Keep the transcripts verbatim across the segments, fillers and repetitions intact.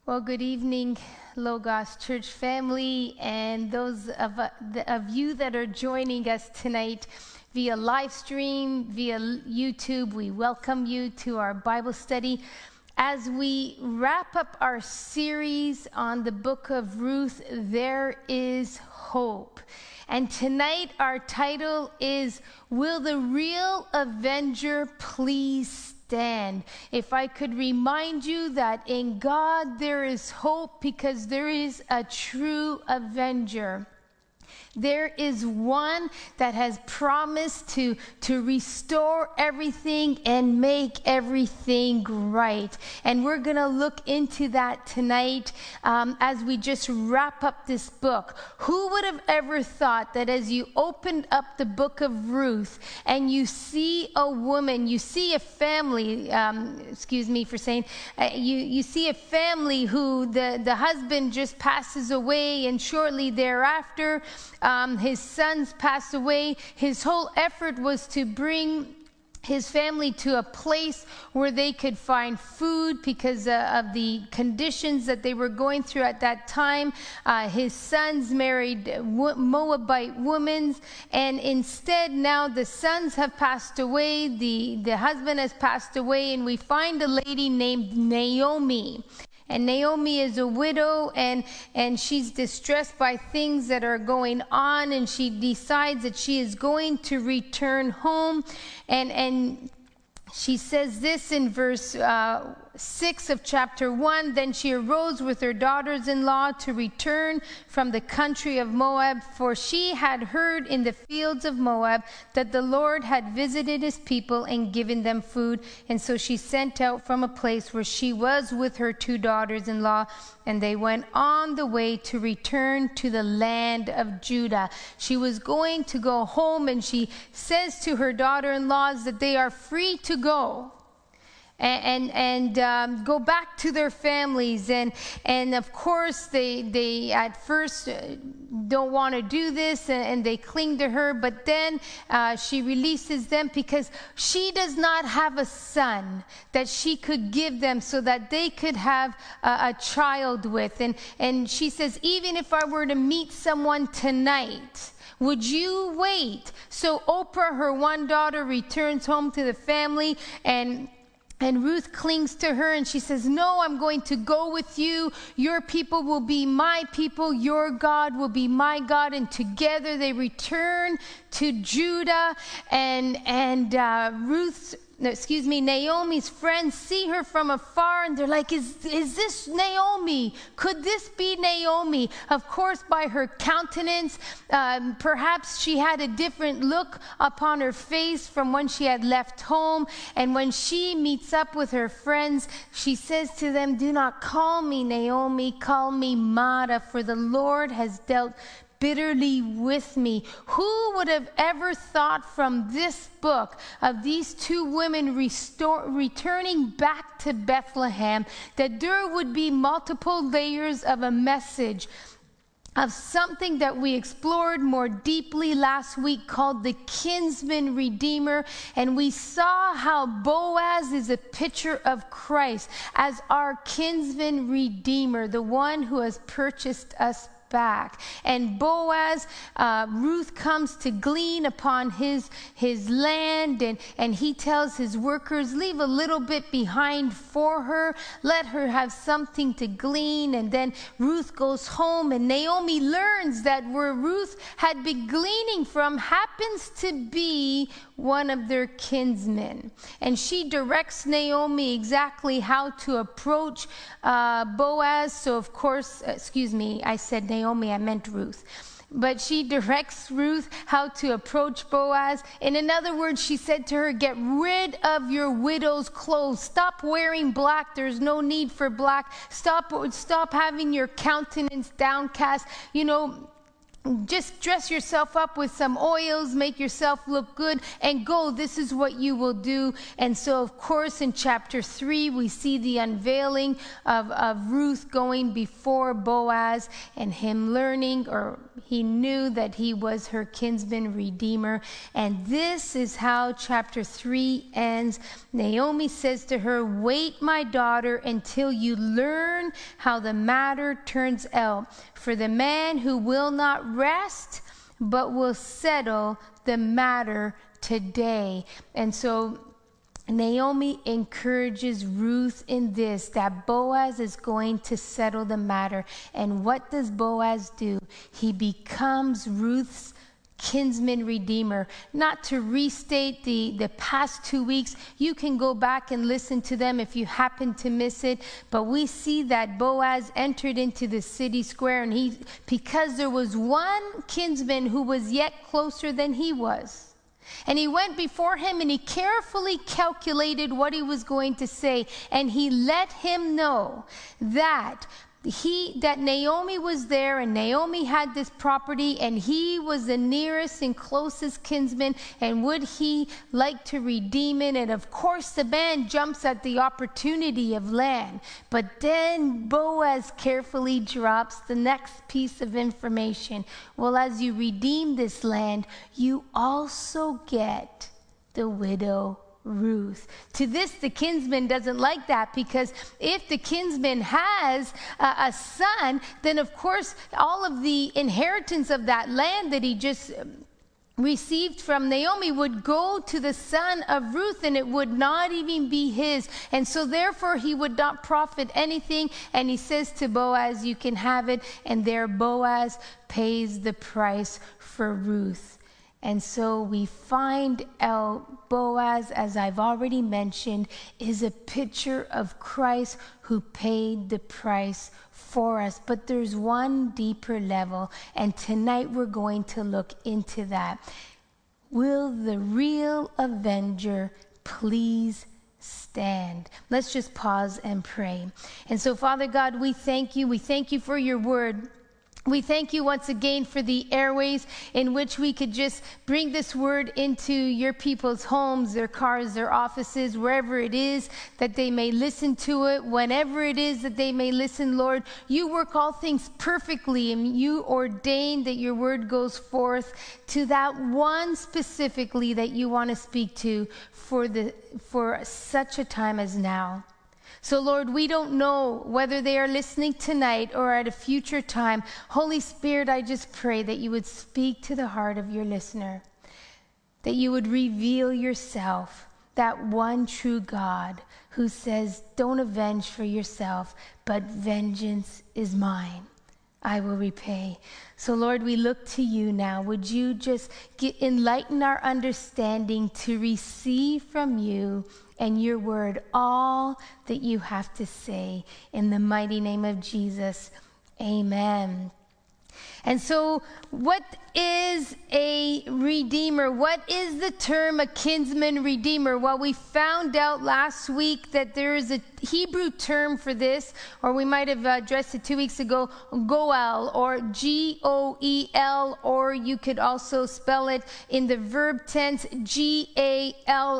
Well, good evening, Logos Church family, and those of, uh, the, of you that are joining us tonight via live stream, via YouTube. We welcome you to our Bible study. As we wrap up our series on the book of Ruth, there is hope. And tonight our title is, Will the Real Avenger Please Stand? If I could remind you that in God there is hope because there is a true avenger. There is one that has promised to, to restore everything and make everything right. And we're going to look into that tonight um, as we just wrap up this book. Who would have ever thought that as you opened up the book of Ruth and you see a woman, you see a family, um, excuse me for saying, uh, you, you see a family who the, the husband just passes away, and shortly thereafter, Um, his sons passed away. His whole effort was to bring his family to a place where they could find food because uh, of the conditions that they were going through at that time. Uh, his sons married Moabite women, and instead now the sons have passed away, the, the husband has passed away, and we find a lady named Naomi. And Naomi is a widow, and, and she's distressed by things that are going on, and she decides that she is going to return home. And, and she says this in verse uh, six of chapter one, Then she arose with her daughters-in-law to return from the country of Moab, for she had heard in the fields of Moab that the Lord had visited his people and given them food. And so she sent out from a place where she was with her two daughters-in-law, and they went on the way to return to the land of Judah. She was going to go home, and she says to her daughter-in-laws that they are free to go. And and, and um, go back to their families, and and of course they they at first don't want to do this, and, and they cling to her, but then uh, she releases them because she does not have a son that she could give them so that they could have a, a child with, and and she says, even if I were to meet someone tonight, would you wait? So Oprah, her one daughter, returns home to the family, and And Ruth clings to her, and she says, no, I'm going to go with you. Your people will be my people. Your God will be my God. And together they return to Judah, and, and uh, Ruth's No, excuse me, Naomi's friends see her from afar, and they're like, is, is this Naomi? Could this be Naomi? Of course, by her countenance, um, perhaps she had a different look upon her face from when she had left home. And when she meets up with her friends, she says to them, do not call me Naomi, call me Mara, for the Lord has dealt bitterly with me. Who would have ever thought from this book of these two women restore, returning back to Bethlehem that there would be multiple layers of a message, of something that we explored more deeply last week called the kinsman redeemer. And we saw how Boaz is a picture of Christ as our kinsman redeemer, the one who has purchased us back. And Boaz, uh, Ruth comes to glean upon his his land, and, and he tells his workers, leave a little bit behind for her, let her have something to glean. And then Ruth goes home, and Naomi learns that where Ruth had been gleaning from happens to be one of their kinsmen. And she directs Naomi exactly how to approach uh, Boaz. So of course, uh, excuse me, I said Naomi, I meant Ruth. But she directs Ruth how to approach Boaz. And in other words, she said to her, get rid of your widow's clothes. Stop wearing black. There's no need for black. Stop, stop having your countenance downcast. You know, just dress yourself up with some oils, make yourself look good, and go. This is what you will do. And so, of course, in chapter three, we see the unveiling of, of Ruth going before Boaz and him learning, or he knew that he was her kinsman redeemer. And this is how chapter three ends. Naomi says to her, "Wait, my daughter, until you learn how the matter turns out. For the man who will not rest, but will settle the matter today." And so Naomi encourages Ruth in this, that Boaz is going to settle the matter. And what does Boaz do? He becomes Ruth's kinsman redeemer. Not to restate the, the past two weeks, you can go back and listen to them if you happen to miss it. But we see that Boaz entered into the city square, and he, because there was one kinsman who was yet closer than he was. And he went before him and he carefully calculated what he was going to say. And he let him know that he that Naomi was there, and Naomi had this property, and he was the nearest and closest kinsman, and would he like to redeem it? And of course the man jumps at the opportunity of land. But then Boaz carefully drops the next piece of information. Well, as you redeem this land, you also get the widow Ruth. To this, the kinsman doesn't like that, because if the kinsman has uh, a son, then of course all of the inheritance of that land that he just received from Naomi would go to the son of Ruth, and it would not even be his. And so therefore he would not profit anything. And he says to Boaz, "You can have it." And there Boaz pays the price for Ruth. And so we find out Boaz, as I've already mentioned, is a picture of Christ who paid the price for us. But there's one deeper level, and tonight we're going to look into that. Will the real avenger please stand? Let's just pause and pray. And so, Father God, we thank you. We thank you for your word. We thank you once again for the airways in which we could just bring this word into your people's homes, their cars, their offices, wherever it is that they may listen to it, whenever it is that they may listen, Lord. You work all things perfectly, and you ordain that your word goes forth to that one specifically that you want to speak to for the for such a time as now. So, Lord, we don't know whether they are listening tonight or at a future time. Holy Spirit, I just pray that you would speak to the heart of your listener, that you would reveal yourself, that one true God who says, "Don't avenge for yourself, but vengeance is mine. I will repay." So, Lord, we look to you now. Would you just get, enlighten our understanding to receive from you and your word all that you have to say. In the mighty name of Jesus, amen. And so what is a redeemer? What is the term a kinsman redeemer? Well, we found out last week that there is a Hebrew term for this, or we might have addressed it two weeks ago, goel, or G O E L, or you could also spell it in the verb tense, G A L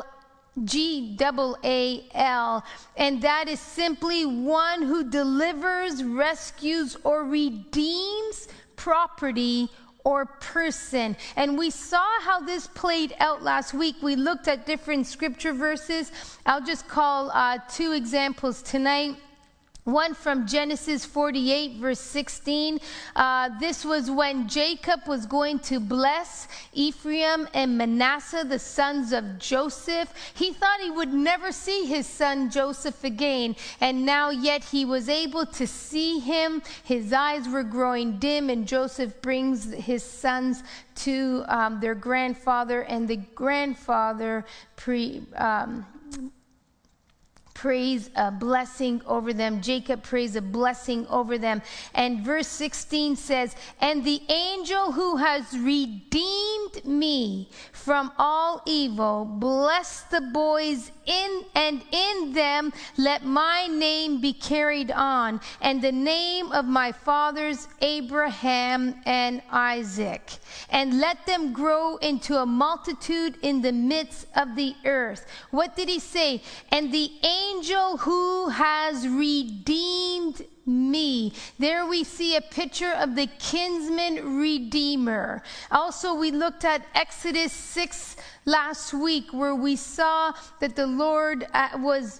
G A A L, and that is simply one who delivers, rescues, or redeems property or person. And we saw how this played out last week. We looked at different scripture verses. I'll just call uh, two examples tonight. One from Genesis forty-eight, verse sixteen. Uh, this was when Jacob was going to bless Ephraim and Manasseh, the sons of Joseph. He thought he would never see his son Joseph again. And now yet he was able to see him. His eyes were growing dim, and Joseph brings his sons to um, their grandfather. And the grandfather pre... Um, prays a blessing over them. Jacob prays a blessing over them. And verse sixteen says, and the angel who has redeemed me from all evil, bless the boys in and in them let my name be carried on, and the name of my fathers Abraham and Isaac, and let them grow into a multitude in the midst of the earth. What did he say? And the angel who has redeemed me. There we see a picture of the kinsman redeemer. Also, we looked at Exodus six last week, where we saw that the Lord uh, was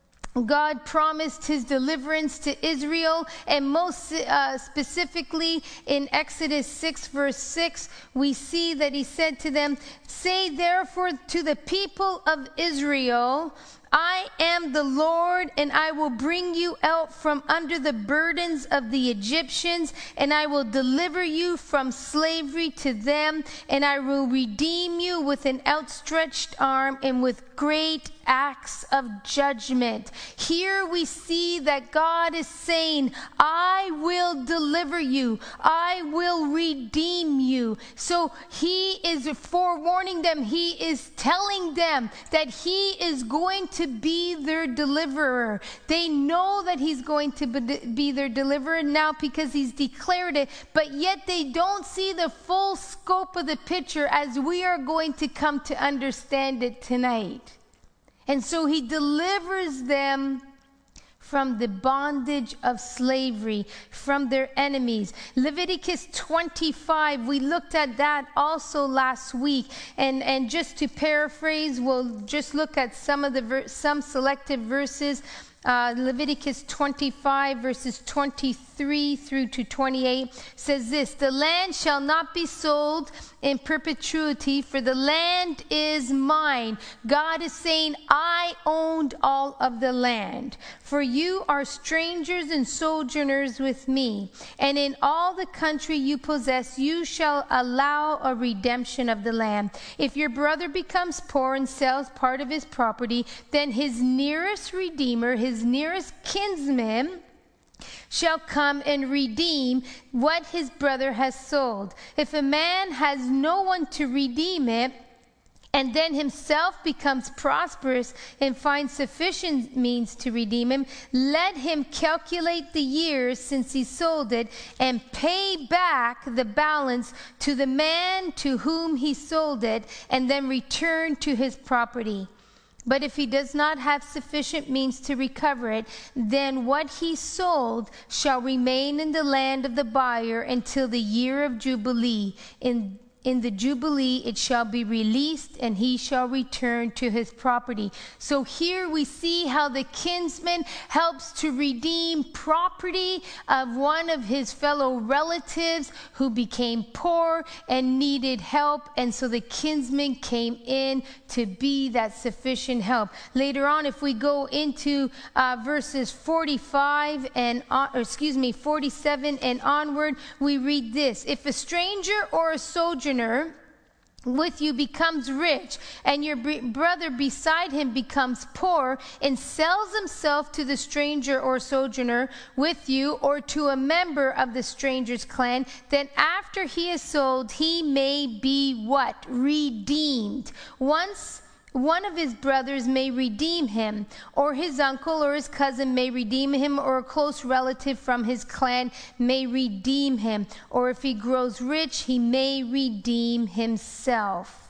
God promised his deliverance to Israel, and most uh, specifically in Exodus six verse six, we see that he said to them, say therefore to the people of Israel, I am the Lord, and I will bring you out from under the burdens of the Egyptians, and I will deliver you from slavery to them, and I will redeem you with an outstretched arm and with great acts of judgment. Here we see that God is saying, I will deliver you. I will redeem you. So he is forewarning them. He is telling them that he is going to be their deliverer. They know that he's going to be their deliverer now because he's declared it, but yet they don't see the full scope of the picture as we are going to come to understand it tonight. And so he delivers them from the bondage of slavery, from their enemies. Leviticus twenty-five, we looked at that also last week. And, and just to paraphrase, we'll just look at some of the ver- some selected verses. Uh, Leviticus twenty-five, verses twenty-three through to twenty-eight says this: the land shall not be sold in perpetuity, for the land is mine. God is saying, I owned all of the land. For you are strangers and sojourners with me, and in all the country you possess, you shall allow a redemption of the land. If your brother becomes poor and sells part of his property, then his nearest redeemer, his nearest kinsman, shall come and redeem what his brother has sold. If a man has no one to redeem it, and then himself becomes prosperous and finds sufficient means to redeem him, let him calculate the years since he sold it and pay back the balance to the man to whom he sold it, and then return to his property. But if he does not have sufficient means to recover it, then what he sold shall remain in the land of the buyer until the year of Jubilee. In In the Jubilee it shall be released, and he shall return to his property. So here we see how the kinsman helps to redeem property of one of his fellow relatives who became poor and needed help. And so the kinsman came in to be that sufficient help. Later on, if we go into uh, verses forty-five and, uh, or excuse me, forty-seven and onward, we read this: if a stranger or a sojourner with you becomes rich, and your brother beside him becomes poor, and sells himself to the stranger or sojourner with you, or to a member of the stranger's clan, then after he is sold, he may be what? Redeemed. Once one of his brothers may redeem him, or his uncle or his cousin may redeem him, or a close relative from his clan may redeem him, or if he grows rich, he may redeem himself.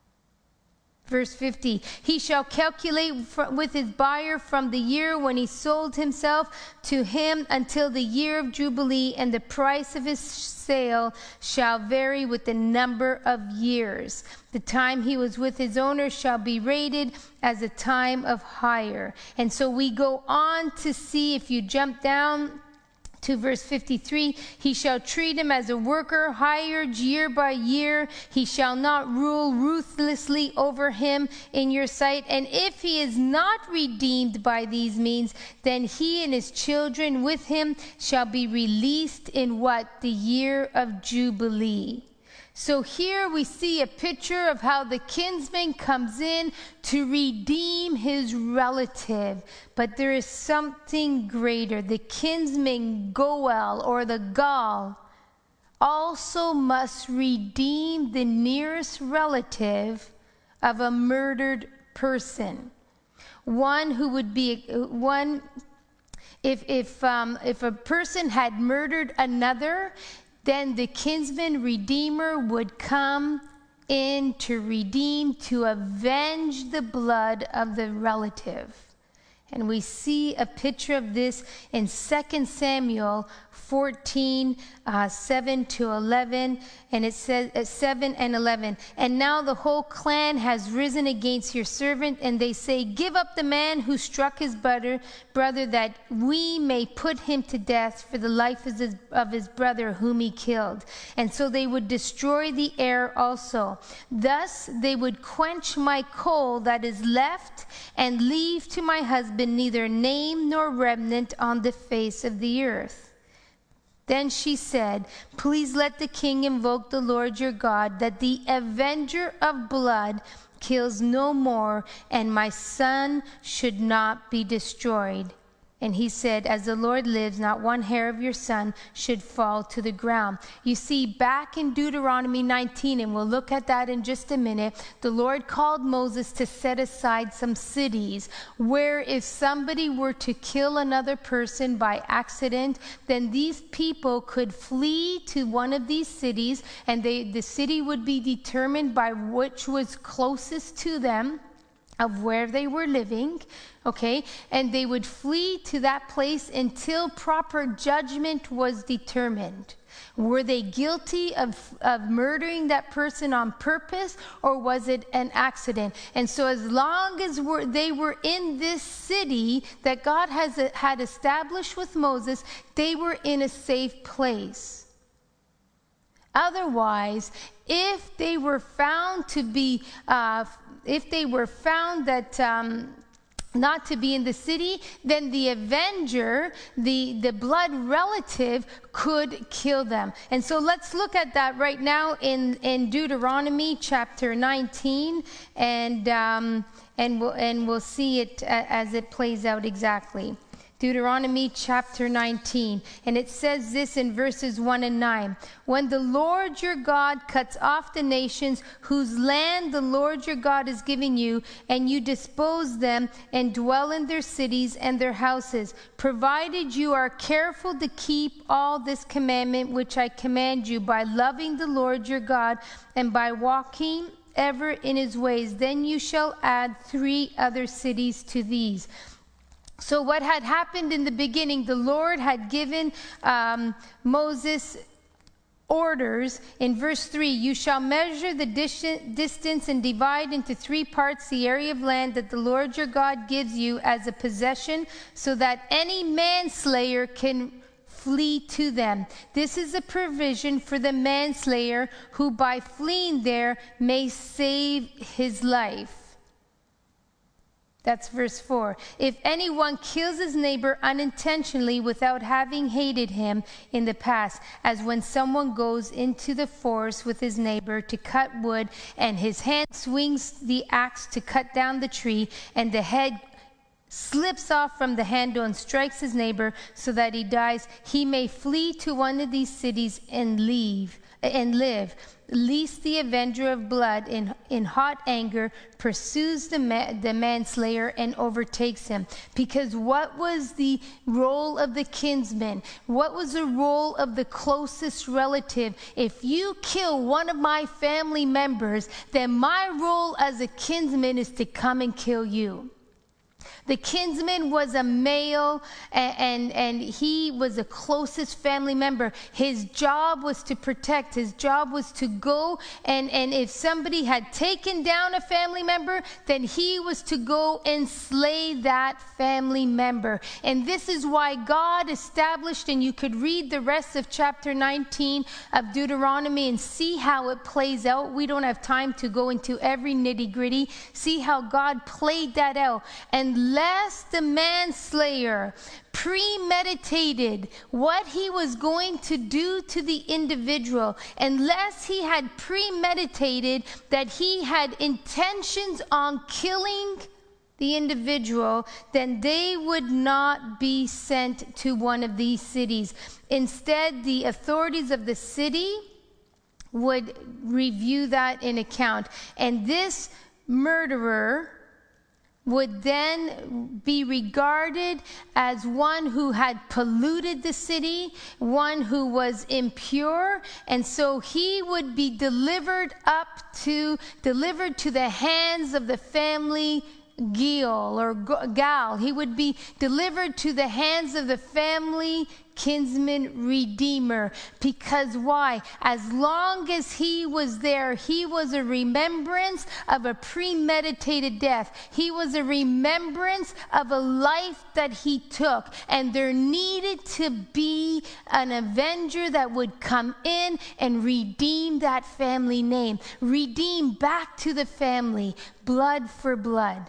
Verse fifty, he shall calculate with his buyer from the year when he sold himself to him until the year of Jubilee, and the price of his sale shall vary with the number of years. The time he was with his owner shall be rated as a time of hire. And so we go on to see, if you jump down to verse fifty-three, he shall treat him as a worker hired year by year. He shall not rule ruthlessly over him in your sight. And if he is not redeemed by these means, then he and his children with him shall be released in what? The year of Jubilee. So here we see a picture of how the kinsman comes in to redeem his relative. But there is something greater. The kinsman Goel, or the Gal, also must redeem the nearest relative of a murdered person. One who would be one if if um, if a person had murdered another, then the kinsman redeemer would come in to redeem, to avenge the blood of the relative. And we see a picture of this in Second Samuel fourteen, uh, seven to eleven, and it says uh, seven and eleven. And now the whole clan has risen against your servant, and they say, give up the man who struck his brother, brother, that we may put him to death for the life of his, of his brother whom he killed. And so they would destroy the heir also. Thus they would quench my coal that is left, and leave to my husband neither name nor remnant on the face of the earth. Then she said, please let the king invoke the Lord your God, that the avenger of blood kills no more, and my son should not be destroyed. And he said, as the Lord lives, not one hair of your son should fall to the ground. You see, back in Deuteronomy nineteen, and we'll look at that in just a minute, the Lord called Moses to set aside some cities where if somebody were to kill another person by accident, then these people could flee to one of these cities, and they, the city would be determined by which was closest to them, of where they were living, okay? And they would flee to that place until proper judgment was determined. Were they guilty of, of murdering that person on purpose, or was it an accident? And so as long as we're, they were in this city that God has had established with Moses, they were in a safe place. Otherwise, if they were found to be, uh, if they were found that um, not to be in the city, then the avenger, the, the blood relative, could kill them. And so let's look at that right now in, in Deuteronomy chapter nineteen, and um, and we'll, and we'll see it as it plays out exactly. Deuteronomy chapter nineteen, and it says this in verses one and nine. When the Lord your God cuts off the nations whose land the Lord your God is giving you, and you dispose them and dwell in their cities and their houses, provided you are careful to keep all this commandment which I command you by loving the Lord your God and by walking ever in his ways, then you shall add three other cities to these. So what had happened in the beginning, the Lord had given um, Moses orders in verse three, you shall measure the dis- distance and divide into three parts the area of land that the Lord your God gives you as a possession, so that any manslayer can flee to them. This is a provision for the manslayer who by fleeing there may save his life. That's verse four. If anyone kills his neighbor unintentionally without having hated him in the past, as when someone goes into the forest with his neighbor to cut wood, and his hand swings the axe to cut down the tree, and the head slips off from the handle and strikes his neighbor so that he dies, he may flee to one of these cities and leave and live, lest the avenger of blood in, in hot anger pursues the, ma- the manslayer and overtakes him. Because what was the role of the kinsman? What was the role of the closest relative? If you kill one of my family members, then my role as a kinsman is to come and kill you. The kinsman was a male, and, and, and he was the closest family member. His job was to protect. His job was to go, and, and if somebody had taken down a family member, then he was to go and slay that family member. And this is why God established, and you could read the rest of chapter nineteen of Deuteronomy and see how it plays out. We don't have time to go into every nitty-gritty. See how God played that out and unless the manslayer premeditated what he was going to do to the individual, unless he had premeditated that he had intentions on killing the individual, then they would not be sent to one of these cities. Instead, the authorities of the city would review that in account. And this murderer would then be regarded as one who had polluted the city, one who was impure, and so he would be delivered up to, delivered to the hands of the family Gil or Gal. He would be delivered to the hands of the family kinsman redeemer. Because why? As long as he was there, he was a remembrance of a premeditated death. He was a remembrance of a life that he took. And there needed to be an avenger that would come in and redeem that family name. Redeem back to the family, blood for blood.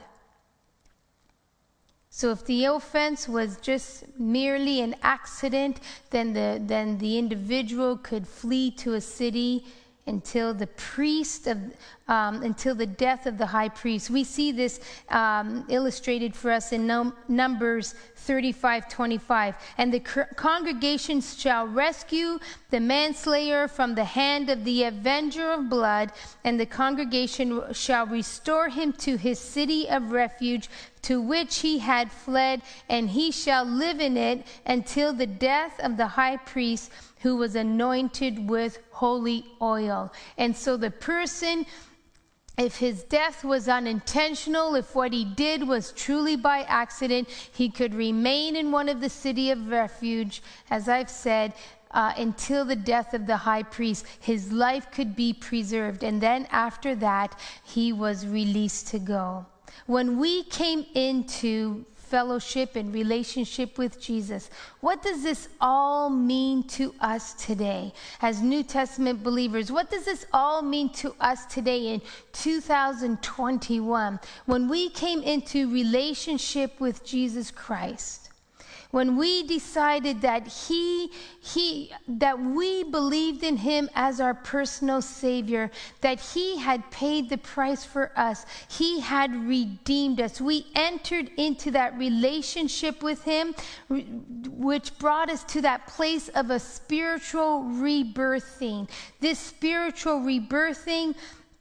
So if the offense was just merely an accident, then the, then the individual could flee to a city until the priest of, um, until the death of the high priest. We see this um, illustrated for us in num- Numbers thirty-five twenty-five. And the cr- congregation shall rescue the manslayer from the hand of the avenger of blood, and the congregation shall restore him to his city of refuge, to which he had fled, and he shall live in it until the death of the high priest, who was anointed with holy oil. And so the person, if his death was unintentional, if what he did was truly by accident, he could remain in one of the city of refuge, as I've said, uh, until the death of the high priest. His life could be preserved. And then after that, he was released to go. When we came into fellowship and relationship with Jesus, what does this all mean to us today as New Testament believers? What does this all mean to us today in two thousand twenty-one when we came into relationship with Jesus Christ? When we decided that he, he, that we believed in him as our personal Savior, that he had paid the price for us, he had redeemed us. We entered into that relationship with him, which brought us to that place of a spiritual rebirthing. This spiritual rebirthing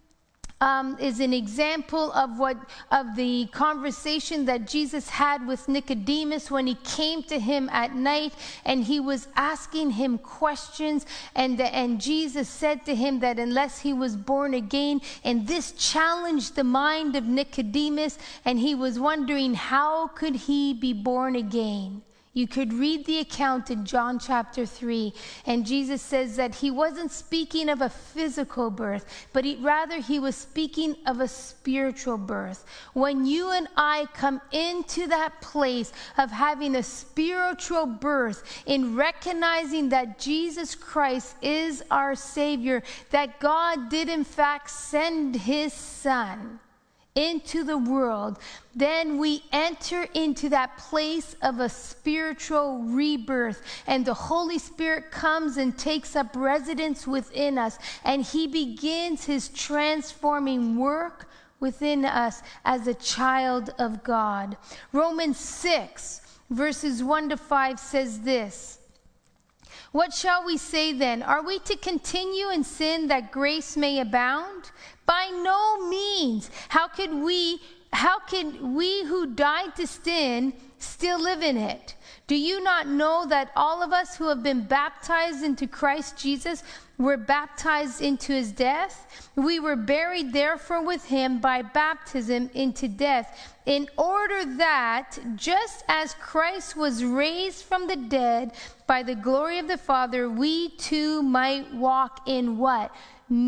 Um, is an example of what of the conversation that Jesus had with Nicodemus when he came to him at night and he was asking him questions, and and Jesus said to him that unless he was born again, and this challenged the mind of Nicodemus, and he was wondering how could he be born again. You could read the account in John chapter three, and Jesus says that he wasn't speaking of a physical birth, but he, rather he was speaking of a spiritual birth. When you and I come into that place of having a spiritual birth, in recognizing that Jesus Christ is our Savior, that God did in fact send his Son into the world, then we enter into that place of a spiritual rebirth, and the Holy Spirit comes and takes up residence within us, and he begins his transforming work within us as a child of God. Romans six verses one to five says this: "What shall we say then? Are we to continue in sin that grace may abound? By no means. How could we, how can we who died to sin still live in it? Do you not know that all of us who have been baptized into Christ Jesus were baptized into his death? We were buried therefore with him by baptism into death, in order that, just as Christ was raised from the dead by the glory of the Father, we too might walk in what?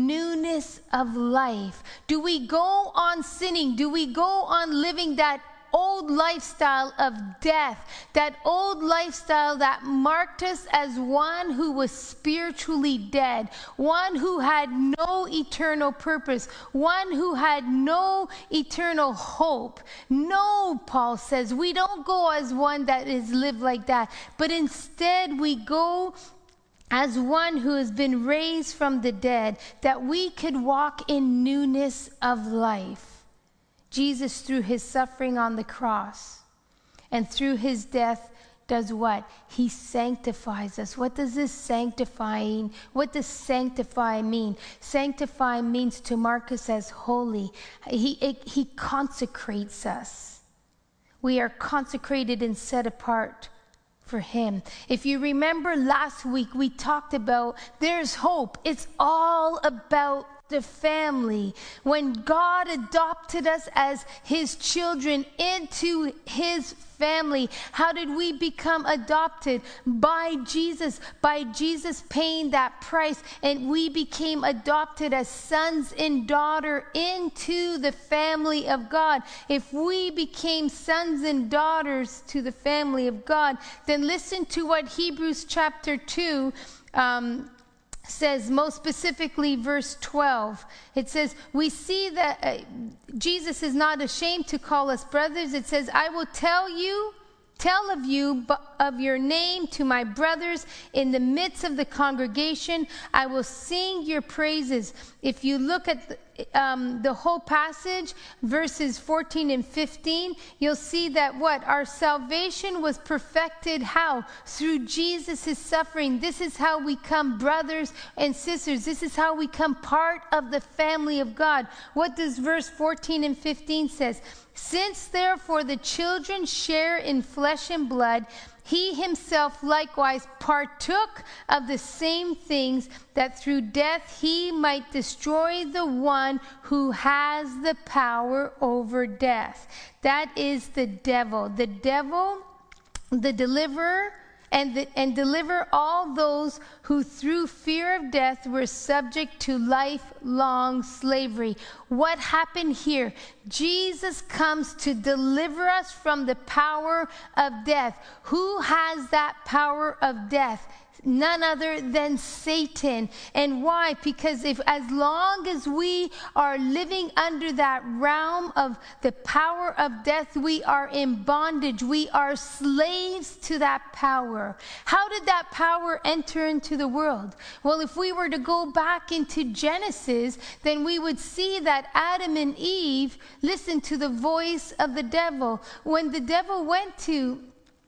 Newness of life. Do we go on sinning? Do we go on living that old lifestyle of death, that old lifestyle that marked us as one who was spiritually dead, one who had no eternal purpose, one who had no eternal hope. No, Paul says, we don't go as one that is lived like that, but instead we go as one who has been raised from the dead, that we could walk in newness of life. Jesus, through his suffering on the cross and through his death, does what? He sanctifies us. What does this sanctifying, what does sanctify mean? Sanctify means to mark us as holy. He, it, he consecrates us. We are consecrated and set apart for him. If you remember last week, we talked about there's hope. It's all about the family. When God adopted us as his children into his family, how did we become adopted? By Jesus, by Jesus paying that price, and we became adopted as sons and daughter into the family of God. If we became sons and daughters to the family of God, then listen to what Hebrews chapter two um, says, most specifically verse twelve. It says, we see that uh, Jesus is not ashamed to call us brothers. It says, I will tell you, tell of you, of your name to my brothers in the midst of the congregation. I will sing your praises. If you look at the, um, the whole passage, verses fourteen and fifteen, you'll see that what? Our salvation was perfected how? Through Jesus' suffering. This is how we come brothers and sisters. This is how we come part of the family of God. What does verse fourteen and fifteen says? Since therefore the children share in flesh and blood, he himself likewise partook of the same things, that through death he might destroy the one who has the power over death. That is the devil. The devil, the deliverer, and, the, and deliver all those who through fear of death were subject to lifelong slavery. What happened here? Jesus comes to deliver us from the power of death. Who has that power of death? None other than Satan. And why? Because if as long as we are living under that realm of the power of death, we are in bondage. We are slaves to that power. How did that power enter into the world? Well, if we were to go back into Genesis, then we would see that Adam and Eve listened to the voice of the devil. When the devil went to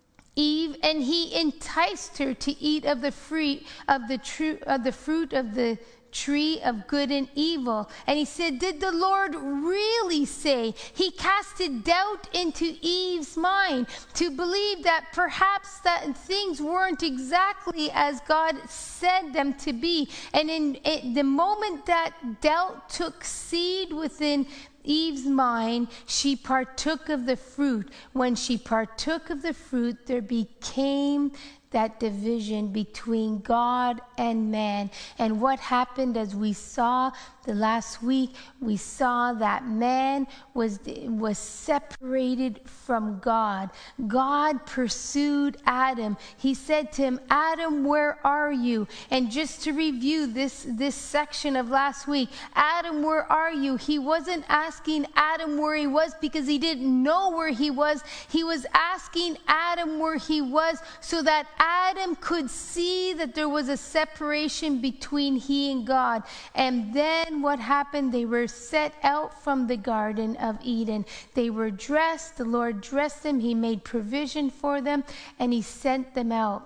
Eve and he enticed her to eat of the fruit of the true of the fruit of the tree of good and evil, and he said, did the Lord really say? He casted doubt into Eve's mind to believe that perhaps that things weren't exactly as God said them to be. And in, in the moment that doubt took seed within Eve's mind, she partook of the fruit. When she partook of the fruit, there became that division between God and man. And what happened, as we saw the last week, we saw that man was, was separated from God. God pursued Adam. He said to him, Adam, where are you? And just to review this, this section of last week, Adam, where are you? He wasn't asking Adam where he was because he didn't know where he was. He was asking Adam where he was so that Adam could see that there was a separation between he and God. And then what happened? They were set out from the Garden of Eden. They were dressed. The Lord dressed them. He made provision for them, and he sent them out.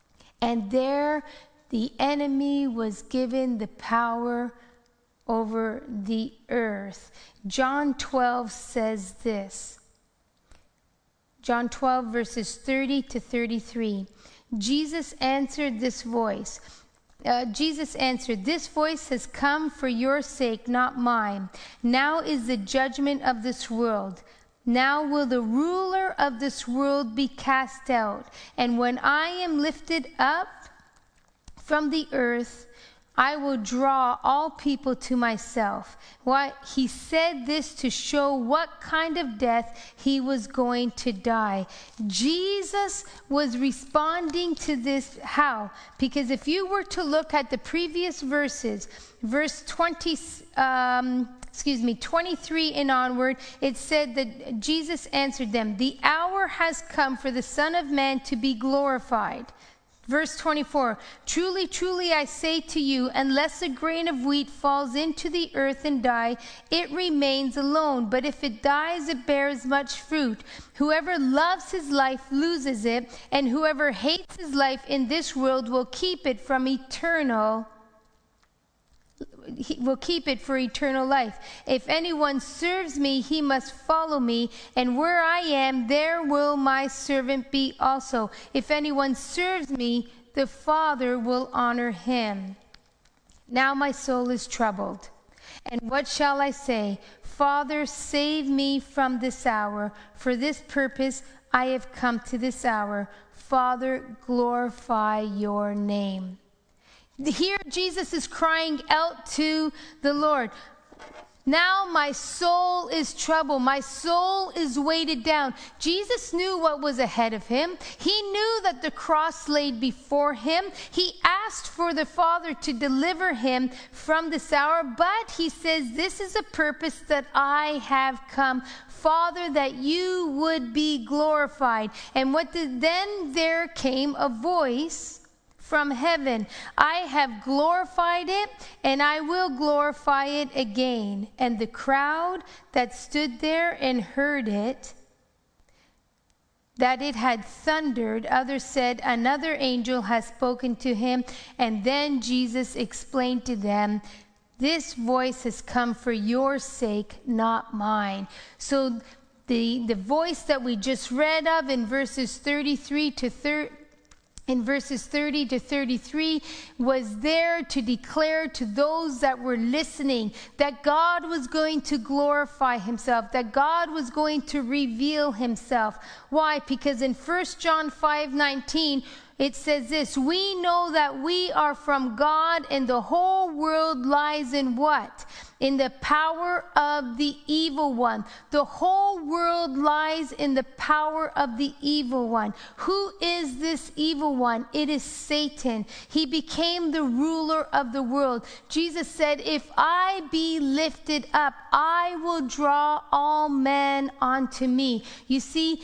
And there the enemy was given the power over the earth. John twelve says this. John twelve, verses thirty to thirty-three. Jesus answered this voice. Uh, Jesus answered, this voice has come for your sake, not mine. Now is the judgment of this world. Now will the ruler of this world be cast out. And when I am lifted up from the earth, I will draw all people to myself. What he said this to show what kind of death he was going to die. Jesus was responding to this. How? Because if you were to look at the previous verses, verse twenty, um, excuse me, twenty-three and onward, it said that Jesus answered them, "The hour has come for the Son of Man to be glorified." Verse twenty-four, "Truly, truly, I say to you, unless a grain of wheat falls into the earth and die, it remains alone. But if it dies, it bears much fruit. Whoever loves his life loses it, and whoever hates his life in this world will keep it from eternal He will keep it for eternal life. If anyone serves me, he must follow me, and where I am, there will my servant be also. If anyone serves me, the Father will honor him. Now my soul is troubled. And what shall I say? Father, save me from this hour. For this purpose I have come to this hour. Father, glorify your name." Here Jesus is crying out to the Lord. Now my soul is troubled. My soul is weighted down. Jesus knew what was ahead of him. He knew that the cross laid before him. He asked for the Father to deliver him from this hour, but he says, "This is a purpose that I have come, Father, that you would be glorified." And what did, then there came a voice from heaven, "I have glorified it, and I will glorify it again." And the crowd that stood there and heard it, that it had thundered, others said, "Another angel has spoken to him." And then Jesus explained to them, "This voice has come for your sake, not mine." So the, the voice that we just read of in verses thirty-three to thirty, in verses thirty to thirty-three, was there to declare to those that were listening that God was going to glorify himself, that God was going to reveal himself. Why? Because in First John five nineteen, it says this, "We know that we are from God, and the whole world lies in" what? "In the power of the evil one." The whole world lies in the power of the evil one. Who is this evil one? It is Satan. He became the ruler of the world. Jesus said, "If I be lifted up, I will draw all men unto me." You see,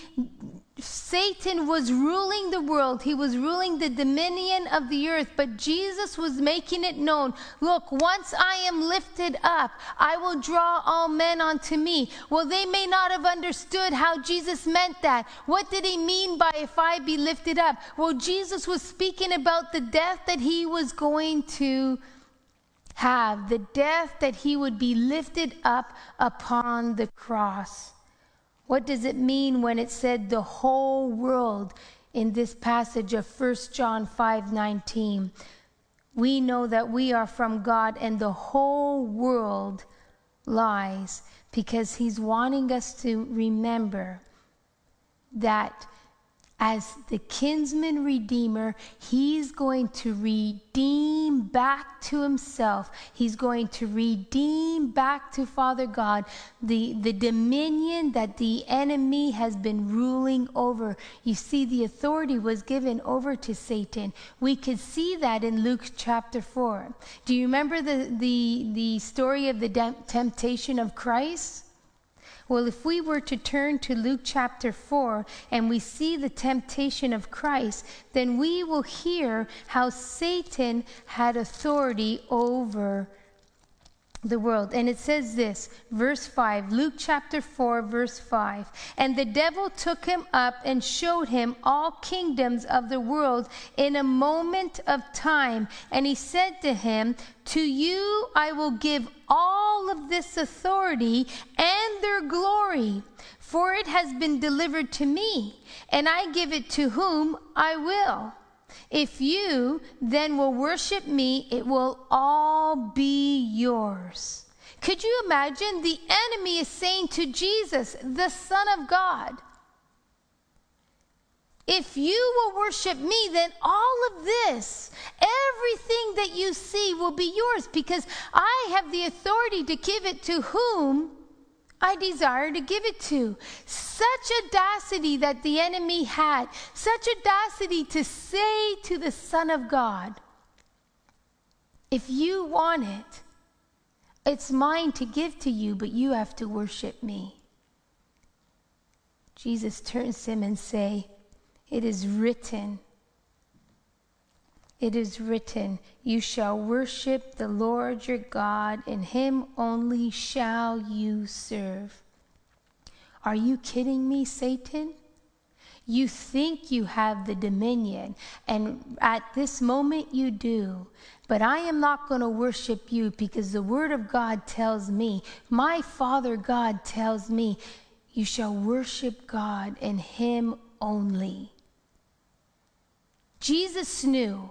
Satan was ruling the world. He was ruling the dominion of the earth, but Jesus was making it known, look, once I am lifted up, I will draw all men unto me. Well, they may not have understood how Jesus meant that. What did he mean by "if I be lifted up"? Well, Jesus was speaking about the death that he was going to have, the death that he would be lifted up upon the cross. What does it mean when it said the whole world in this passage of First John five nineteen? We know that we are from God, and the whole world lies, because he's wanting us to remember that as the kinsman redeemer, he's going to redeem back to himself. He's going to redeem back to Father God the, the dominion that the enemy has been ruling over. You see, the authority was given over to Satan. We could see that in Luke chapter four. Do you remember the, the, the story of the de- temptation of Christ? Well, if we were to turn to Luke chapter four and we see the temptation of Christ, then we will hear how Satan had authority over the world. And it says this, verse five, Luke chapter four, verse five. "And the devil took him up and showed him all kingdoms of the world in a moment of time. And he said to him, 'To you I will give all of this authority and their glory, for it has been delivered to me, and I give it to whom I will. If you then will worship me, it will all be yours.'" Could you imagine? The enemy is saying to Jesus, the Son of God, "If you will worship me, then all of this, everything that you see will be yours, because I have the authority to give it to whom I desire to give it to. Such audacity that the enemy had, such audacity to say to the Son of God, if you want it, it's mine to give to you, but you have to worship me. Jesus turns to him and say, it is written, it is written, you shall worship the Lord your God, and him only shall you serve. Are you kidding me, Satan? You think you have the dominion, and at this moment you do. But I am not going to worship you, because the word of God tells me, my Father God tells me, you shall worship God and him only. Jesus knew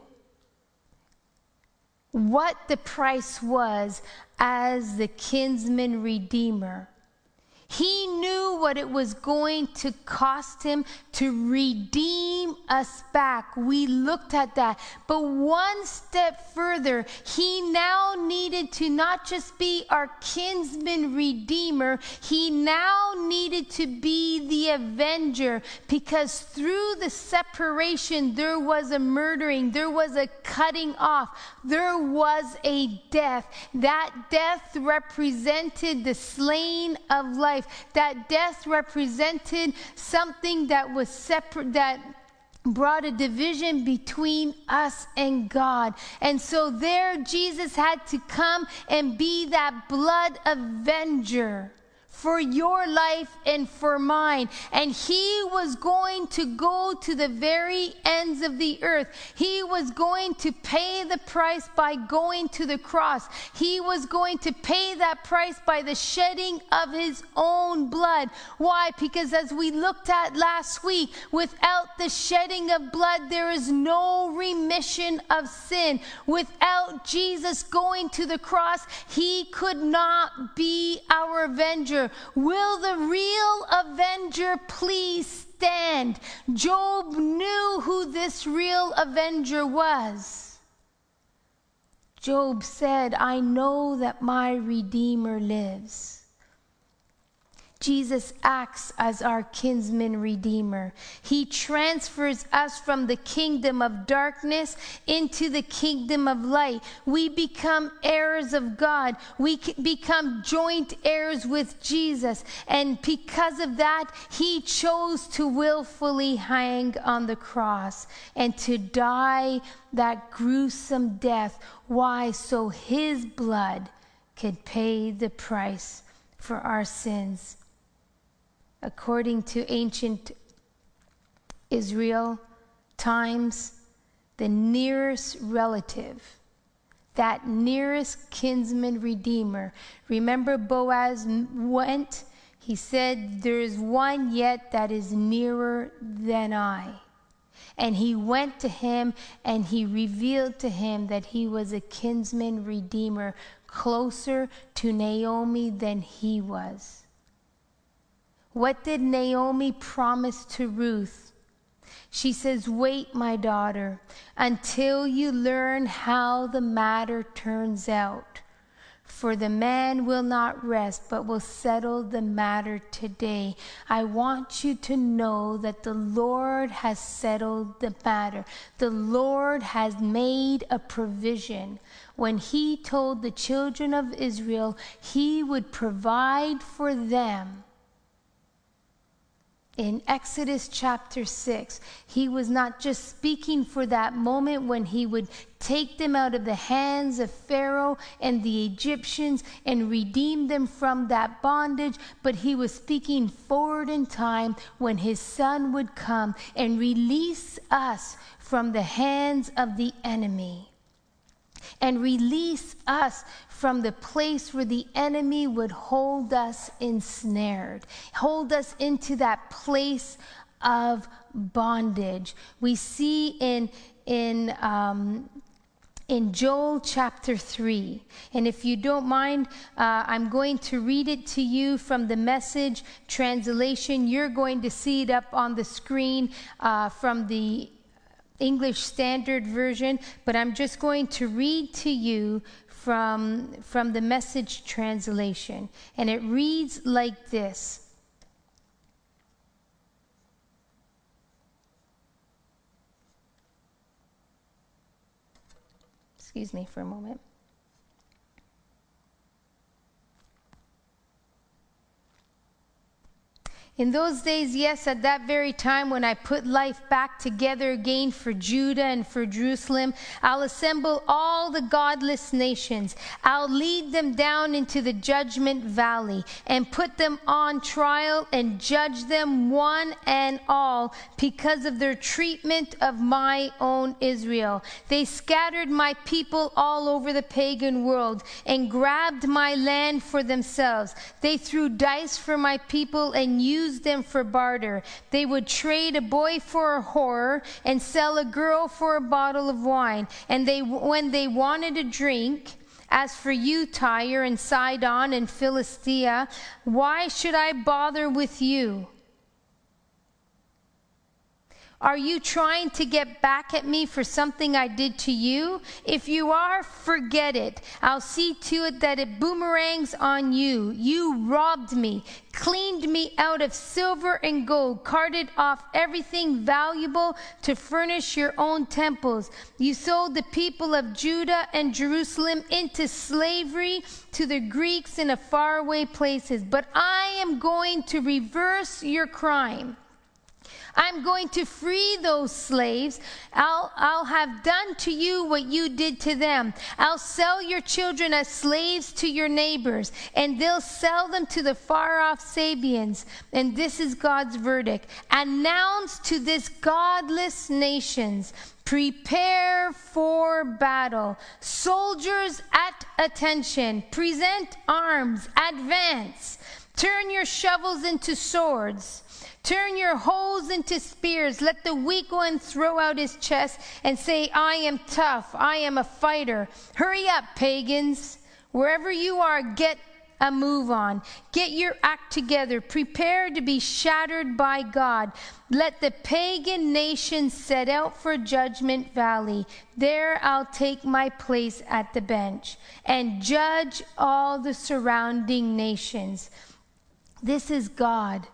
what the price was as the kinsman redeemer. He knew what it was going to cost him to redeem us back. We looked at that. But one step further, he now needed to not just be our kinsman redeemer, he now needed to be the avenger, because through the separation, there was a murdering, there was a cutting off, there was a death. That death represented the slain of life. That death represented something that was separate, that brought a division between us and God. And so there Jesus had to come and be that blood avenger for your life and for mine. And he was going to go to the very ends of the earth. He was going to pay the price by going to the cross. He was going to pay that price by the shedding of his own blood. Why? Because as we looked at last week, without the shedding of blood, there is no remission of sin. Without Jesus going to the cross, he could not be our avenger. Will the real avenger please stand? Job knew who this real avenger was. Job said, I know that my Redeemer lives. Jesus acts as our kinsman redeemer. He transfers us from the kingdom of darkness into the kingdom of light. We become heirs of God. We become joint heirs with Jesus. And because of that, he chose to willfully hang on the cross and to die that gruesome death. Why? So his blood could pay the price for our sins. According to ancient Israel times, the nearest relative, that nearest kinsman redeemer. Remember, Boaz went, he said, there is one yet that is nearer than I. And he went to him and he revealed to him that he was a kinsman redeemer, closer to Naomi than he was. What did Naomi promise to Ruth? She says, wait, my daughter, until you learn how the matter turns out. For the man will not rest, but will settle the matter today. I want you to know that the Lord has settled the matter. The Lord has made a provision. When he told the children of Israel he would provide for them, in Exodus chapter six, he was not just speaking for that moment when he would take them out of the hands of Pharaoh and the Egyptians and redeem them from that bondage, but he was speaking forward in time when his son would come and release us from the hands of the enemy and release us from the place where the enemy would hold us ensnared, hold us into that place of bondage. We see in in um, in Joel chapter three, and if you don't mind, uh, I'm going to read it to you from the Message translation. You're going to see it up on the screen uh, from the English Standard Version, but I'm just going to read to you from, from the Message translation. And it reads like this. Excuse me for a moment. In those days, yes, at that very time when I put life back together again for Judah and for Jerusalem, I'll assemble all the godless nations. I'll lead them down into the judgment valley and put them on trial and judge them one and all because of their treatment of my own Israel. They scattered my people all over the pagan world and grabbed my land for themselves. They threw dice for my people and used them for barter. They would trade a boy for a whore and sell a girl for a bottle of wine. And they, when they wanted a drink, as for you, Tyre and Sidon and Philistia, why should I bother with you? Are you trying to get back at me for something I did to you? If you are, forget it. I'll see to it that it boomerangs on you. You robbed me, cleaned me out of silver and gold, carted off everything valuable to furnish your own temples. You sold the people of Judah and Jerusalem into slavery to the Greeks in faraway places. But I am going to reverse your crime. I'm going to free those slaves. I'll, I'll have done to you what you did to them. I'll sell your children as slaves to your neighbors, and they'll sell them to the far-off Sabians. And this is God's verdict. Announce to this godless nations, prepare for battle. Soldiers at attention. Present arms. Advance. Turn your shovels into swords. Turn your hoes into spears. Let the weak one throw out his chest and say, I am tough. I am a fighter. Hurry up, pagans. Wherever you are, get a move on. Get your act together. Prepare to be shattered by God. Let the pagan nations set out for Judgment Valley. There I'll take my place at the bench and judge all the surrounding nations. This is God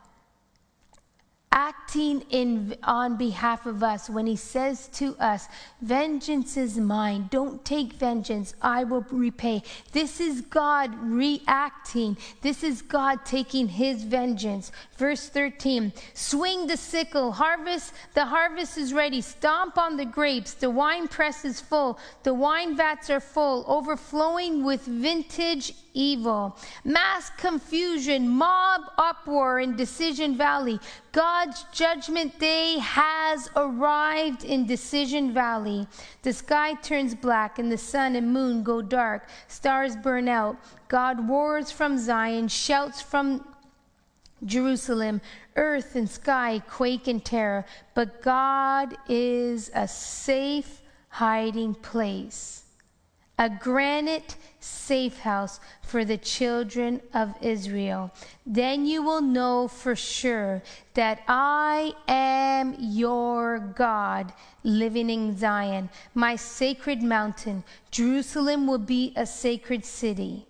acting in on behalf of us when he says to us, vengeance is mine. Don't take vengeance. I will repay. This is God reacting. This is God taking his vengeance. Verse thirteen, swing the sickle. Harvest, the harvest is ready. Stomp on the grapes. The wine press is full. The wine vats are full, overflowing with vintage evil. Mass confusion, mob uproar in Decision Valley. God's judgment day has arrived in Decision Valley. The sky turns black and the sun and moon go dark. Stars burn out. God roars from Zion, shouts from Jerusalem. Earth and sky quake in terror. But God is a safe hiding place, a granite safe house for the children of Israel. Then you will know for sure that I am your God living in Zion, my sacred mountain. Jerusalem will be a sacred city.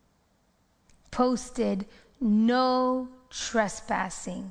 Posted, no trespassing.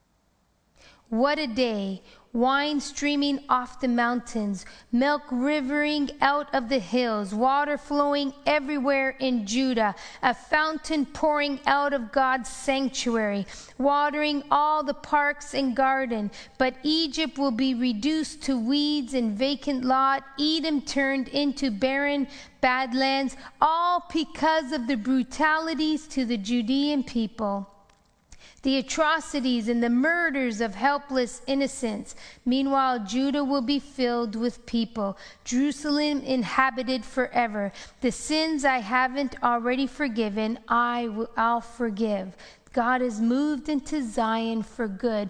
What a day. Wine streaming off the mountains, milk rivering out of the hills, water flowing everywhere in Judah, a fountain pouring out of God's sanctuary, watering all the parks and garden. But Egypt will be reduced to weeds and vacant lot, Edom turned into barren badlands, all because of the brutalities to the Judean people, the atrocities and the murders of helpless innocents. Meanwhile, Judah will be filled with people, Jerusalem inhabited forever. The sins I haven't already forgiven, I will, I'll forgive. God has moved into Zion for good.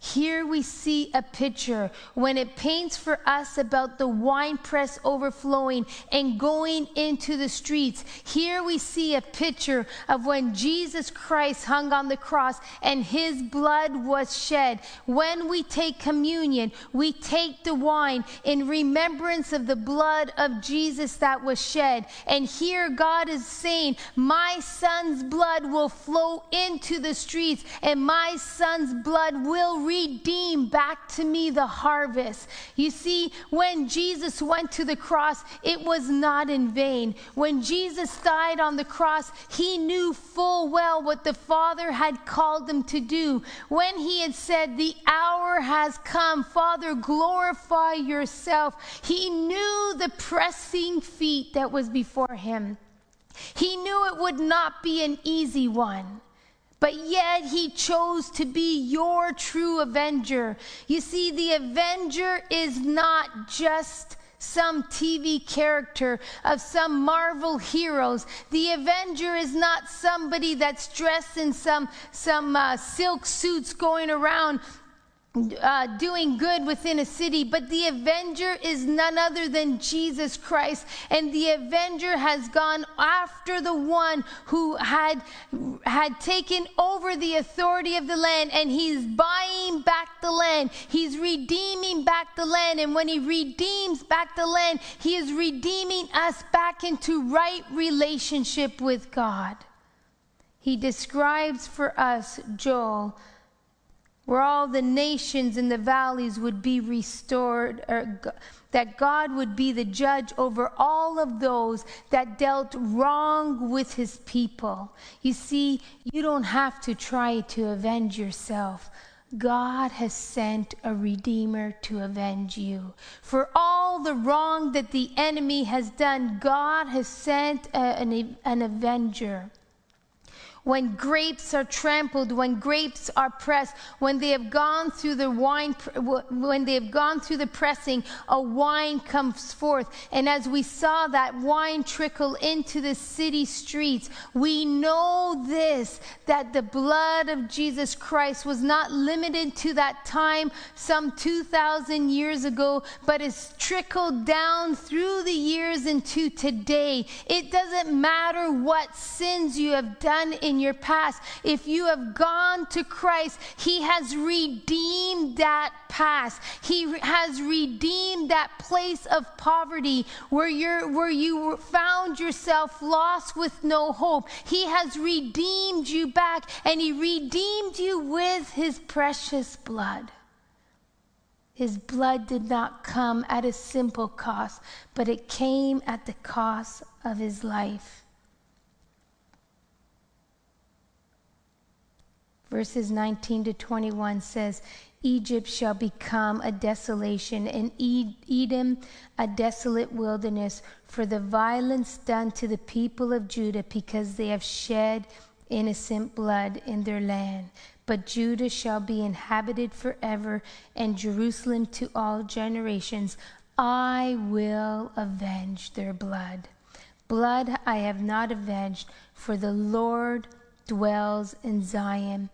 Here we see a picture when it paints for us about the winepress overflowing and going into the streets. Here we see a picture of when Jesus Christ hung on the cross and his blood was shed. When we take communion, we take the wine in remembrance of the blood of Jesus that was shed. And here God is saying, my son's blood will flow into the streets, and my son's blood will redeem back to me the harvest. You see, when Jesus went to the cross, it was not in vain. When Jesus died on the cross, he knew full well what the Father had called him to do. When he had said, the hour has come, Father, glorify yourself, he knew the pressing feat that was before him. He knew it would not be an easy one. But yet he chose to be your true avenger. You see, the avenger is not just some T V character of some Marvel heroes. The avenger is not somebody that's dressed in some, some uh, silk suits going around Uh, doing good within a city, but the avenger is none other than Jesus Christ. And the avenger has gone after the one who had had taken over the authority of the land, and he's buying back the land. He's redeeming back the land, and when he redeems back the land, he is redeeming us back into right relationship with God. He describes for us, Joel, where all the nations in the valleys would be restored, or that God would be the judge over all of those that dealt wrong with his people. You see, you don't have to try to avenge yourself. God has sent a Redeemer to avenge you. For all the wrong that the enemy has done, God has sent a, an, an avenger. When grapes are trampled, when grapes are pressed, when they have gone through the wine, when they have gone through the pressing, a wine comes forth. And as we saw that wine trickle into the city streets, we know this, that the blood of Jesus Christ was not limited to that time some two thousand years ago, but is trickled down through the years into today. It doesn't matter what sins you have done in your past. If you have gone to Christ, he has redeemed that past. He has redeemed that place of poverty where you're where you found yourself lost with no hope. He has redeemed you back, and he redeemed you with his precious blood. His blood did not come at a simple cost, but it came at the cost of his life. Verses nineteen to twenty-one says, Egypt shall become a desolation, and Edom a desolate wilderness, for the violence done to the people of Judah, because they have shed innocent blood in their land. But Judah shall be inhabited forever, and Jerusalem to all generations. I will avenge their blood. Blood I have not avenged, for the Lord dwells in Zion.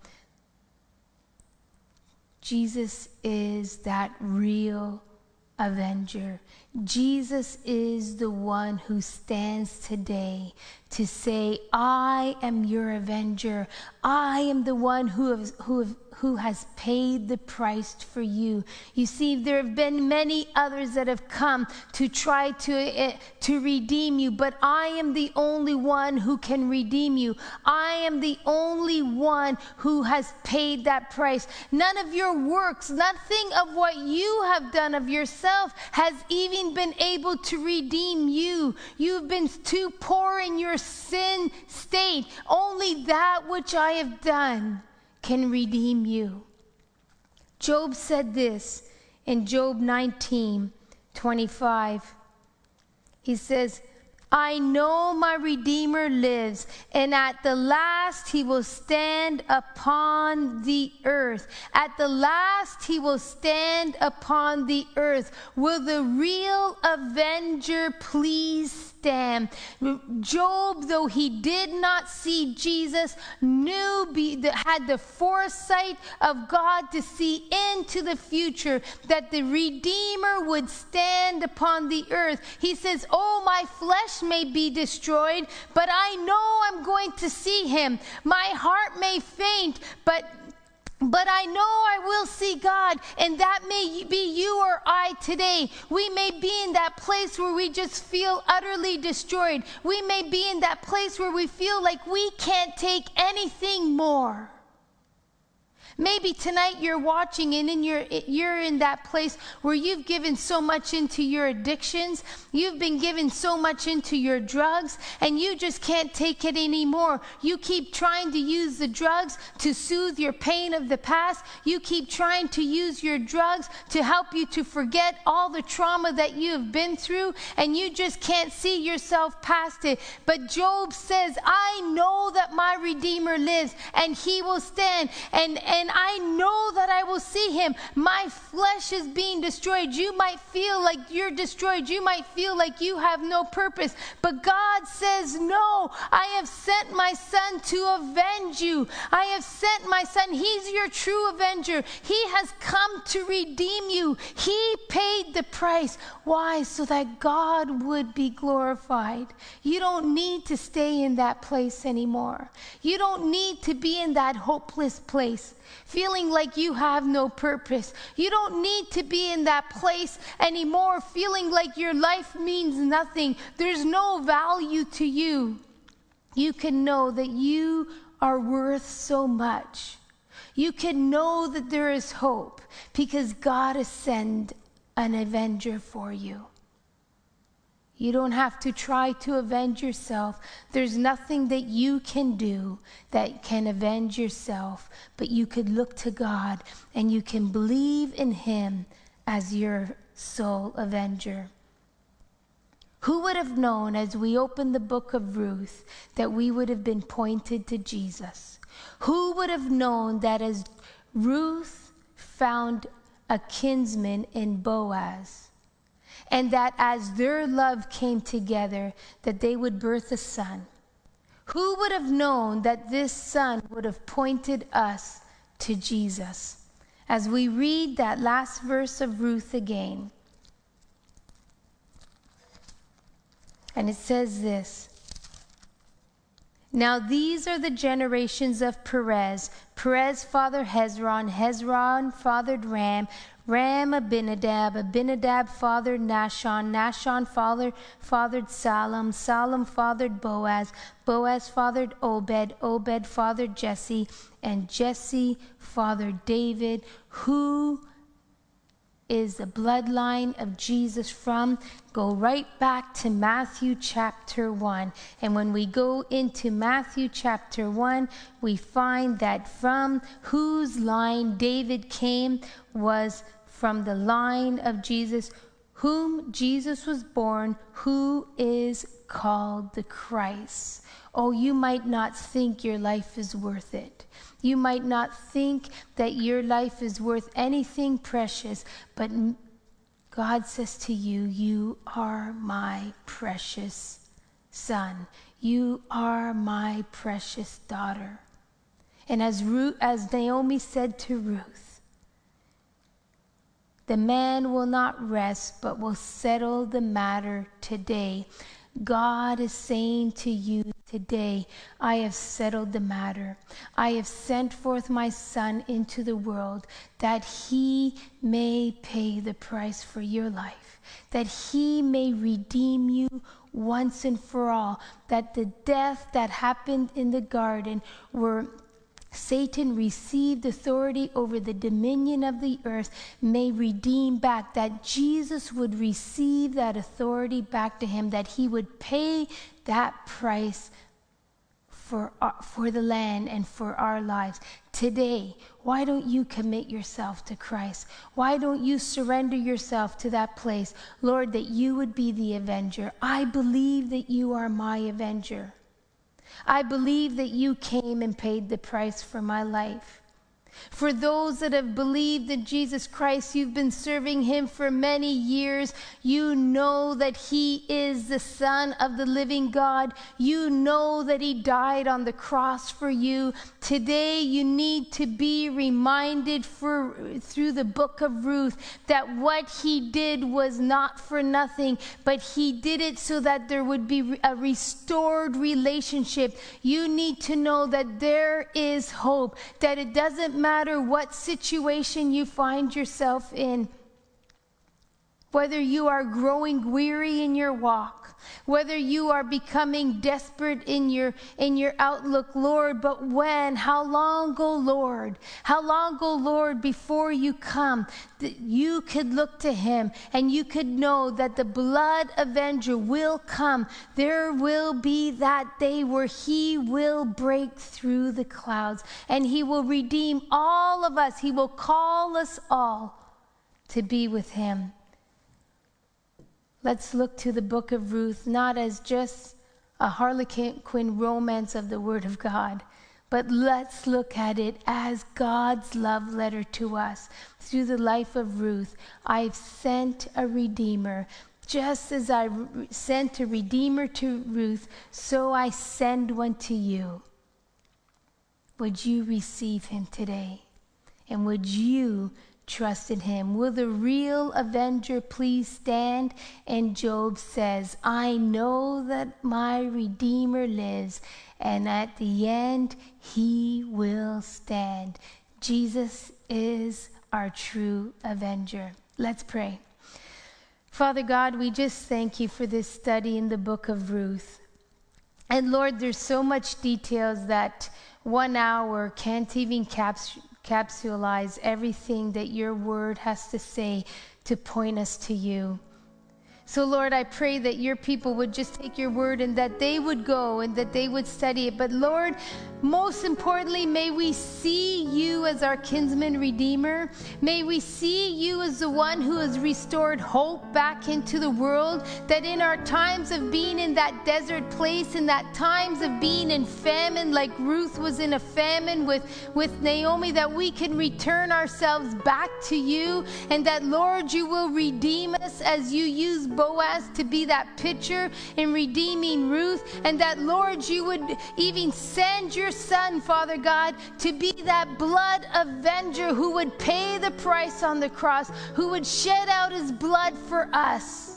Jesus is that real avenger. Jesus is the one who stands today to say, I am your avenger. I am the one who has, who have, who has paid the price for you. You see, there have been many others that have come to try to, uh, to redeem you, but I am the only one who can redeem you. I am the only one who has paid that price. None of your works, nothing of what you have done of yourself has even been able to redeem you. You've been too poor in your sin state. Only that which I have done can redeem you. Job said this in Job nineteen twenty-five. He says, I know my Redeemer lives, and at the last he will stand upon the earth. At the last he will stand upon the earth. Will the real avenger please stand? Job, though he did not see Jesus, knew, be, had the foresight of God to see into the future, that the Redeemer would stand upon the earth. He says, oh, my flesh may be destroyed, but I know I'm going to see him. My heart may faint, but But I know I will see God, and that may be you or I today. We may be in that place where we just feel utterly destroyed. We may be in that place where we feel like we can't take anything more. Maybe tonight you're watching and in your, you're in that place where you've given so much into your addictions, you've been given so much into your drugs, and you just can't take it anymore. You keep trying to use the drugs to soothe your pain of the past. You keep trying to use your drugs to help you to forget all the trauma that you have been through, and you just can't see yourself past it. But Job says, I know that my Redeemer lives, and he will stand, and, and I know that I will see him. My flesh is being destroyed. You might feel like you're destroyed. You might feel like you have no purpose. But God says, no, I have sent my son to avenge you. I have sent my son. He's your true avenger. He has come to redeem you. He paid the price. Why? So that God would be glorified. You don't need to stay in that place anymore. You don't need to be in that hopeless place, feeling like you have no purpose. You don't need to be in that place anymore, feeling like your life means nothing. There's no value to you. You can know that you are worth so much. You can know that there is hope because God has sent an avenger for you. You don't have to try to avenge yourself. There's nothing that you can do that can avenge yourself, but you could look to God and you can believe in him as your sole avenger. Who would have known as we opened the book of Ruth that we would have been pointed to Jesus? Who would have known that as Ruth found a kinsman in Boaz, and that as their love came together, that they would birth a son? Who would have known that this son would have pointed us to Jesus? As we read that last verse of Ruth again, and it says this, now these are the generations of Perez. Perez fathered Hezron. Hezron fathered Ram. Ram Abinadab. Abinadab fathered Nahshon. Nahshon fathered, fathered Salem. Salem fathered Boaz. Boaz fathered Obed. Obed fathered Jesse. And Jesse fathered David, who is the bloodline of Jesus from. Go right back to Matthew chapter one. And when we go into Matthew chapter one, we find that from whose line David came was from the line of Jesus, whom Jesus was born, who is called the Christ. Oh, you might not think your life is worth it. You might not think that your life is worth anything precious, but God says to you, you are my precious son. You are my precious daughter. And as Ruth, as Naomi said to Ruth, the man will not rest, but will settle the matter today. God is saying to you today, I have settled the matter. I have sent forth my son into the world that he may pay the price for your life, that he may redeem you once and for all, that the death that happened in the garden where Satan received authority over the dominion of the earth may redeem back, that Jesus would receive that authority back to him, that he would pay that price for, our, for the land and for our lives. Today, why don't you commit yourself to Christ? Why don't you surrender yourself to that place, Lord, that you would be the avenger? I believe that you are my avenger. I believe that you came and paid the price for my life. For those that have believed in Jesus Christ, you've been serving him for many years. You know that he is the Son of the living God. You know that he died on the cross for you. Today you need to be reminded for, through the book of Ruth, that what he did was not for nothing, but he did it so that there would be a restored relationship. You need to know that there is hope, that it doesn't matter what situation you find yourself in, whether you are growing weary in your walk, whether you are becoming desperate in your in your outlook, Lord, but when, how long, oh Lord, how long, oh Lord, before you come, that you could look to him and you could know that the blood avenger will come. There will be that day where he will break through the clouds and he will redeem all of us. He will call us all to be with him. Let's look to the book of Ruth, not as just a Harlequin romance of the Word of God, but let's look at it as God's love letter to us. Through the life of Ruth, I've sent a Redeemer. Just as I re- sent a Redeemer to Ruth, so I send one to you. Would you receive him today? And would you trust in him? Will the real avenger please stand? And Job says, I know that my Redeemer lives, and at the end he will stand. Jesus is our true avenger. Let's pray. Father God, we just thank you for this study in the book of Ruth. And Lord, there's so much details that one hour can't even capture capsulize everything that your word has to say to point us to you. So Lord, I pray that your people would just take your word and that they would go and that they would study it. But Lord, most importantly, may we see you as our kinsman redeemer. May we see you as the one who has restored hope back into the world, that in our times of being in that desert place, in that times of being in famine, like Ruth was in a famine with, with Naomi, that we can return ourselves back to you, and that, Lord, you will redeem us as you use Boaz to be that picture in redeeming Ruth, and that, Lord, you would even send your son, Father God, to be that blood avenger who would pay the price on the cross, who would shed out his blood for us.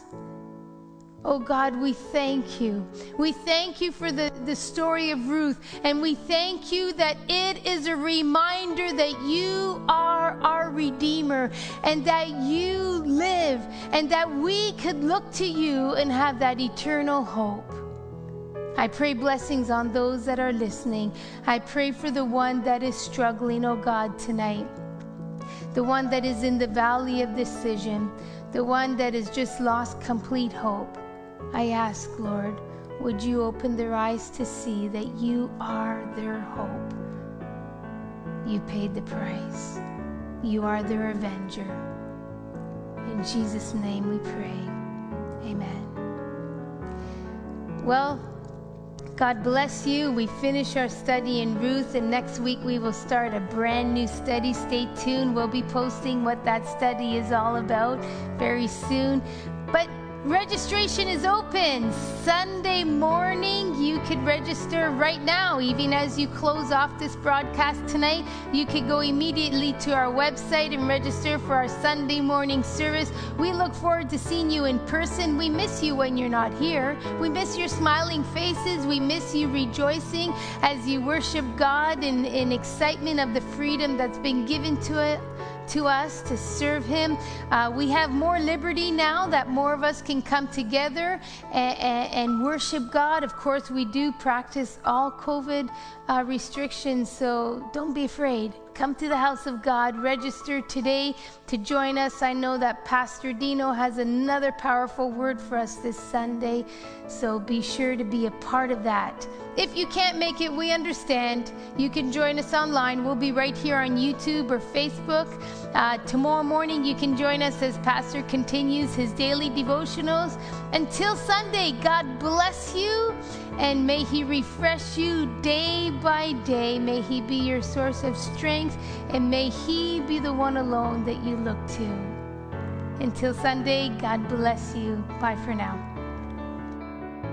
Oh God, we thank you. We thank you for the, the story of Ruth, and we thank you that it is a reminder that you are our Redeemer and that you live, and that we could look to you and have that eternal hope. I pray blessings on those that are listening. I pray for the one that is struggling, oh God, tonight. The one that is in the valley of decision. The one that has just lost complete hope. I ask, Lord, would you open their eyes to see that you are their hope. You paid the price. You are their avenger. In Jesus' name we pray. Amen. Well, God bless you. We finish our study in Ruth, and next week we will start a brand new study. Stay tuned. We'll be posting what that study is all about very soon. But registration is open. Sunday morning, you could register right now. Even as you close off this broadcast tonight, you could go immediately to our website and register for our Sunday morning service. We look forward to seeing you in person. We miss you when you're not here. We miss your smiling faces. We miss you rejoicing as you worship God in, in excitement of the freedom that's been given to it. to us to serve him. Uh, we have more liberty now that more of us can come together and, and, and worship God. Of course, we do practice all COVID uh, restrictions, so don't be afraid. come to the house of God. Register today to join us. I know that Pastor Dino has another powerful word for us this Sunday, so be sure to be a part of that. If you can't make it, we understand. You can join us online. We'll be right here on YouTube or Facebook. Uh, tomorrow morning, you can join us as Pastor continues his daily devotionals. Until Sunday, God bless you, and may he refresh you day by day. May he be your source of strength, and may he be the one alone that you look to. Until Sunday, God bless you. Bye for now.